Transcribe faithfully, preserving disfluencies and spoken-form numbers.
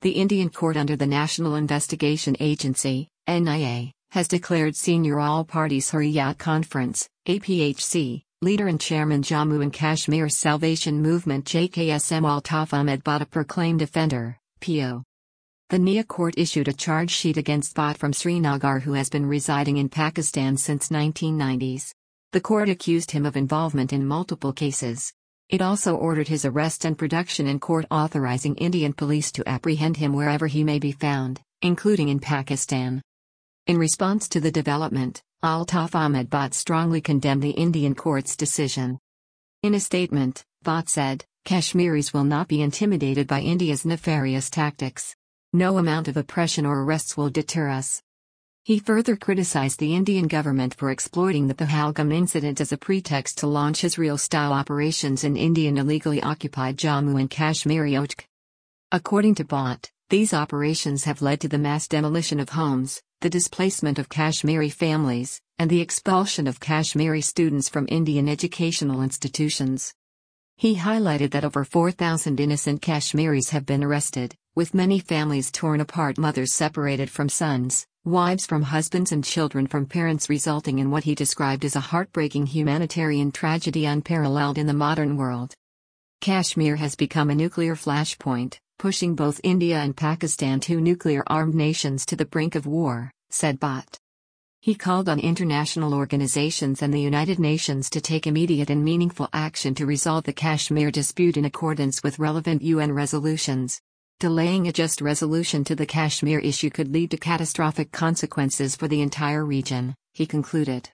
The Indian court under the National Investigation Agency, N I A, has declared senior all-parties Hurriyat Conference, A P H C, leader and chairman Jammu and Kashmir Salvation Movement J K S M Altaf Ahmed Bhatt a proclaimed offender, P O. The N I A court issued a charge sheet against Bhatt from Srinagar, who has been residing in Pakistan since nineteen nineties. The court accused him of involvement in multiple cases. It also ordered his arrest and production in court, authorizing Indian police to apprehend him wherever he may be found, including in Pakistan. In response to the development, Altaf Ahmed Bhatt strongly condemned the Indian court's decision. In a statement, Bhatt said, "Kashmiris will not be intimidated by India's nefarious tactics. No amount of oppression or arrests will deter us." He further criticized the Indian government for exploiting the Pahalgam incident as a pretext to launch Israel-style operations in Indian illegally occupied Jammu and Kashmir. According to Bhatt, these operations have led to the mass demolition of homes, the displacement of Kashmiri families, and the expulsion of Kashmiri students from Indian educational institutions. He highlighted that over four thousand innocent Kashmiris have been arrested, with many families torn apart, mothers separated from sons, wives from husbands, and children from parents, resulting in what he described as a heartbreaking humanitarian tragedy unparalleled in the modern world. Kashmir has become a nuclear flashpoint, pushing both India and Pakistan, two nuclear-armed nations, to the brink of war, said Bhatt. He called on international organizations and the United Nations to take immediate and meaningful action to resolve the Kashmir dispute in accordance with relevant U N resolutions. Delaying a just resolution to the Kashmir issue could lead to catastrophic consequences for the entire region, he concluded.